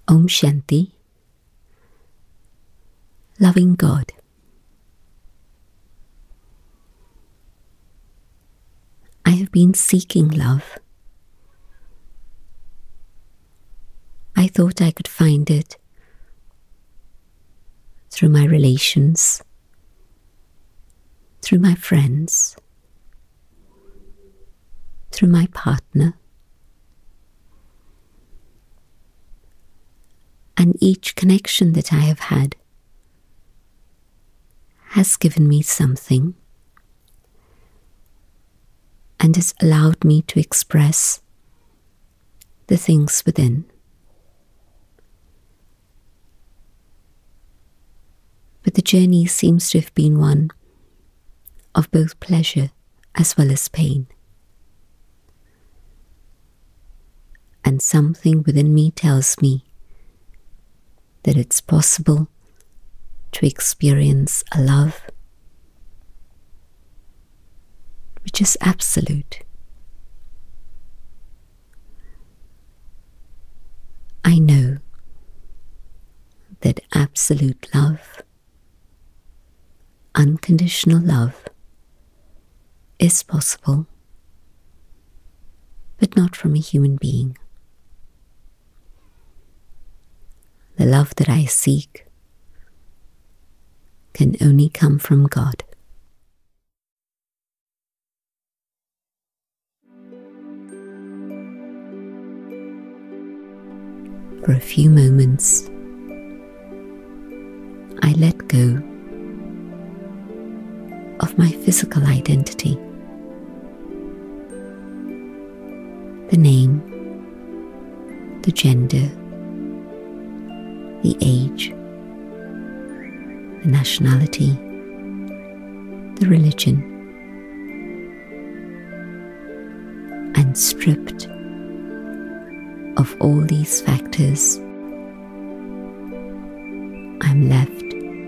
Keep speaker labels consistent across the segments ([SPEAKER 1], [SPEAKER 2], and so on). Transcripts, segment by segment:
[SPEAKER 1] Om Shanti. Loving God, I have been seeking love. I thought I could find it through my relations, through my friends, through my partner. And each connection that I have had has given me something and has allowed me to express the things within. But the journey seems to have been one of both pleasure as well as pain. And something within me tells me that it's possible to experience a love which is absolute. I know that absolute love, unconditional love, is possible, but not from a human being. The love that I seek can only come from God. For a few moments, I let go of my physical identity. The name, the gender, the age, the nationality, the religion, and stripped of all these factors, I'm left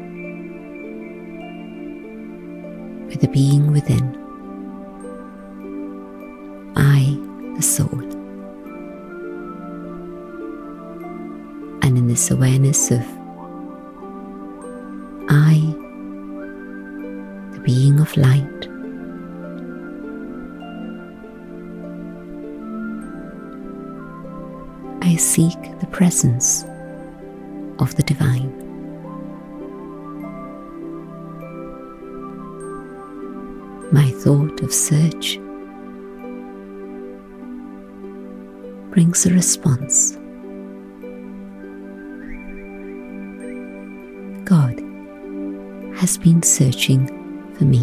[SPEAKER 1] with the being within, I, the soul. And in this awareness of I, the being of light, I seek the presence of the divine. My thought of search brings a response. God has been searching for me.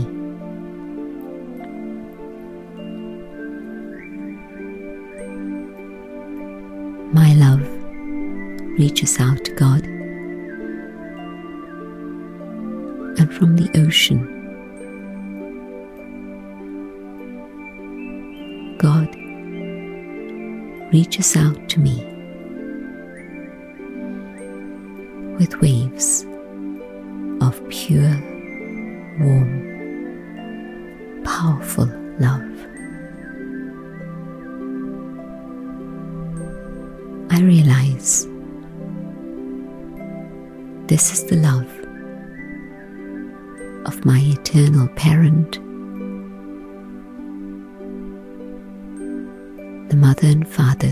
[SPEAKER 1] My love reaches out to God, and from the ocean, God reaches out to me with waves of pure, warm, powerful love. I realize this is the love of my eternal parent, the mother and father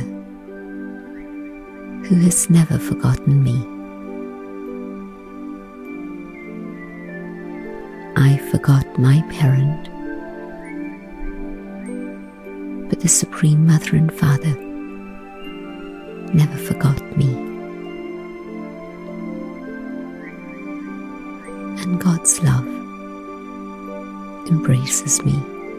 [SPEAKER 1] who has never forgotten me. I forgot my parent, but the Supreme Mother and Father never forgot me. And God's love embraces me.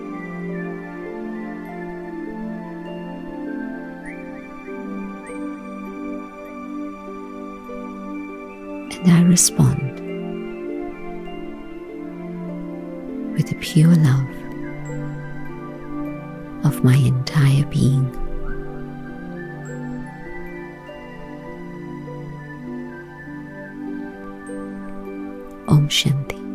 [SPEAKER 1] And I respond with the pure love of my entire being. Om Shanti.